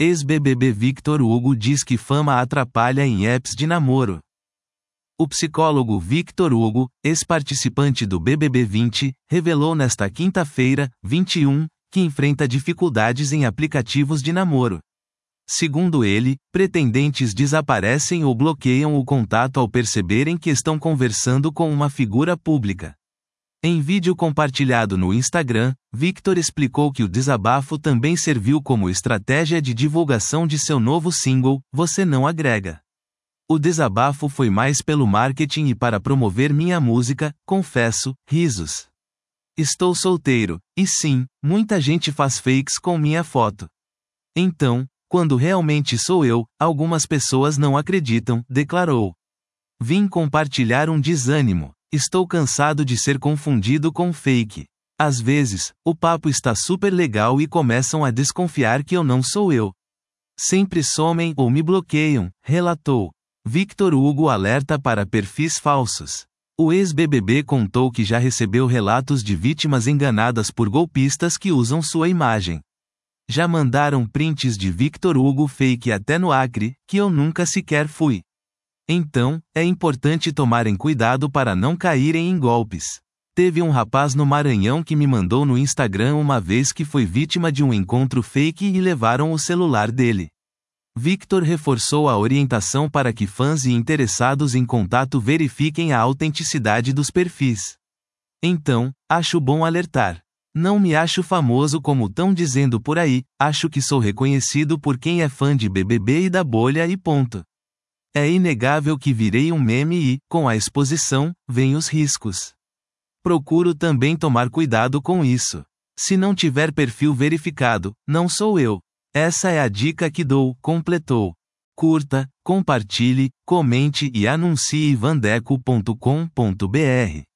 Ex-BBB Victor Hugo diz que fama atrapalha em apps de namoro. O psicólogo Victor Hugo, ex-participante do BBB 20, revelou nesta quinta-feira, 21, que enfrenta dificuldades em aplicativos de namoro. Segundo ele, pretendentes desaparecem ou bloqueiam o contato ao perceberem que estão conversando com uma figura pública. Em vídeo compartilhado no Instagram, Victor explicou que o desabafo também serviu como estratégia de divulgação de seu novo single, Você Não Agrega. O desabafo foi mais pelo marketing e para promover minha música, confesso, risos. Estou solteiro, e sim, muita gente faz fakes com minha foto. Então, quando realmente sou eu, algumas pessoas não acreditam, declarou. Vim compartilhar um desânimo. Estou cansado de ser confundido com fake. Às vezes, o papo está super legal e começam a desconfiar que eu não sou eu. Sempre somem ou me bloqueiam, relatou. Victor Hugo alerta para perfis falsos. O ex-BBB contou que já recebeu relatos de vítimas enganadas por golpistas que usam sua imagem. Já mandaram prints de Victor Hugo fake até no Acre, que eu nunca sequer fui. Então, é importante tomarem cuidado para não caírem em golpes. Teve um rapaz no Maranhão que me mandou no Instagram uma vez que foi vítima de um encontro fake e levaram o celular dele. Victor reforçou a orientação para que fãs e interessados em contato verifiquem a autenticidade dos perfis. Então, acho bom alertar. Não me acho famoso como tão dizendo por aí, acho que sou reconhecido por quem é fã de BBB e da bolha e ponto. É inegável que virei um meme e, com a exposição, vêm os riscos. Procuro também tomar cuidado com isso. Se não tiver perfil verificado, não sou eu. Essa é a dica que dou, completou. Curta, compartilhe, comente e anuncie vandeco.com.br.